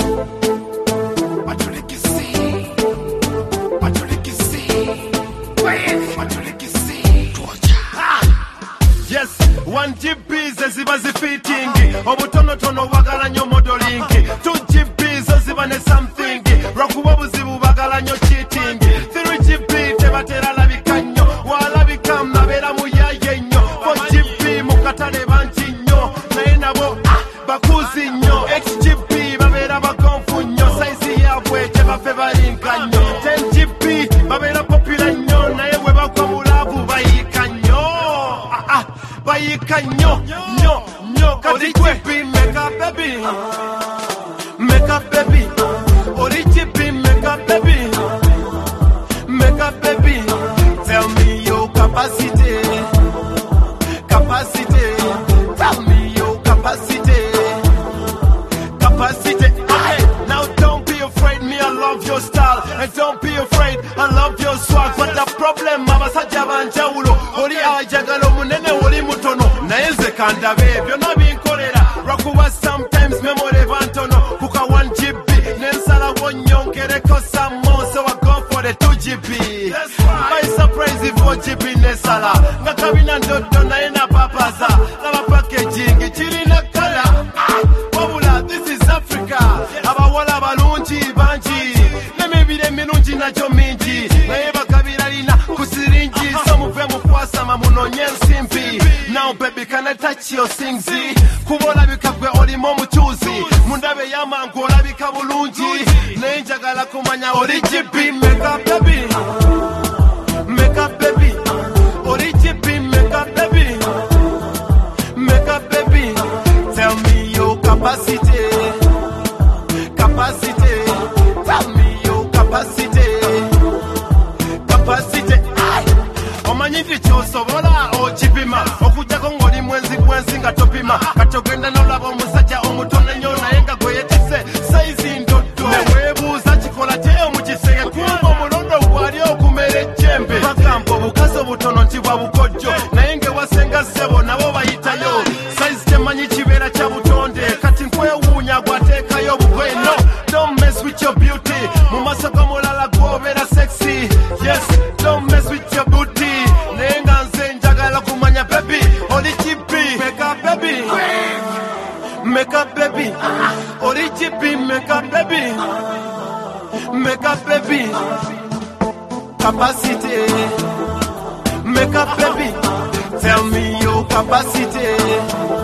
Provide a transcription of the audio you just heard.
One GP ziba zifitting obutono tono bagala nyo modeling 2 GP ziba ne something rakuba buzibu bagala nyo cheating 3 GP tebatera labikanyo wala bikamna bera muyaye nyo 4 GP mukatale banchi nyo naye nabo bakuzi nyo XGP babera bakonfu nyo size yabwe tebafe balinkanyo 10 GP babera popular nyo naye we bakomulabu bayikanyo Bayikanyo, kati GP make up baby, make up baby, ori GP make up baby, make up baby. Tell me your capacity, tell me your capacity. Okay, now don't be afraid, me I love your style, and don't be afraid, I love your swag. But the problem, abasaja banjawulo, ori ajagalo munene ori mutono, naenze kanda bebyo nabinkolera, rakuba sometimes memory bantono, kuka 1 GB, nensala wonyongereko some more, so I go for the 2 GB. My surprise if 4 GB nesala, ngakabina ndoto naena papaza, lava packaging, chirina kala, wabula, this is Africa, abawala balungi banji, nemebire mirungi nacho mingi, naye bakabira lina kusiringi, so muve mukwasa mamunonye nsimbi. Now baby can I touch your singzi, kubola bikagwe olimo muchuzi, mundabe yamangu olabika bulungi, naye njagala kumanya ori GP make up baby, make up baby, ori GP make up baby, make up baby. Tell me your capacity, tell me your capacity. Omanyifi chosobola ochipima okujako ngoli mwenzi nga topima katogenda nolaba omusajja omutone nnyo naye nga gweyetise saizi ndodo neweebuuza kikola kye omukisege kumba omulondo gwali okumera ejjembe bagamba obukazi obutono nti bwa bukojjo naye ngewasenga ssebo nabo bayitayo saizi temanyi kibeera kya butonde kati nkwewuunya gwateekayo bugwe no don't mess with your beauty mu maaso g'omulala gwobeera sexy yes don't mess with your beauty nenga nze njagala kumanya baby ori GP make up baby, make up baby, ori GP make up baby, make up baby. Capacity, make up baby, tell me your capacity.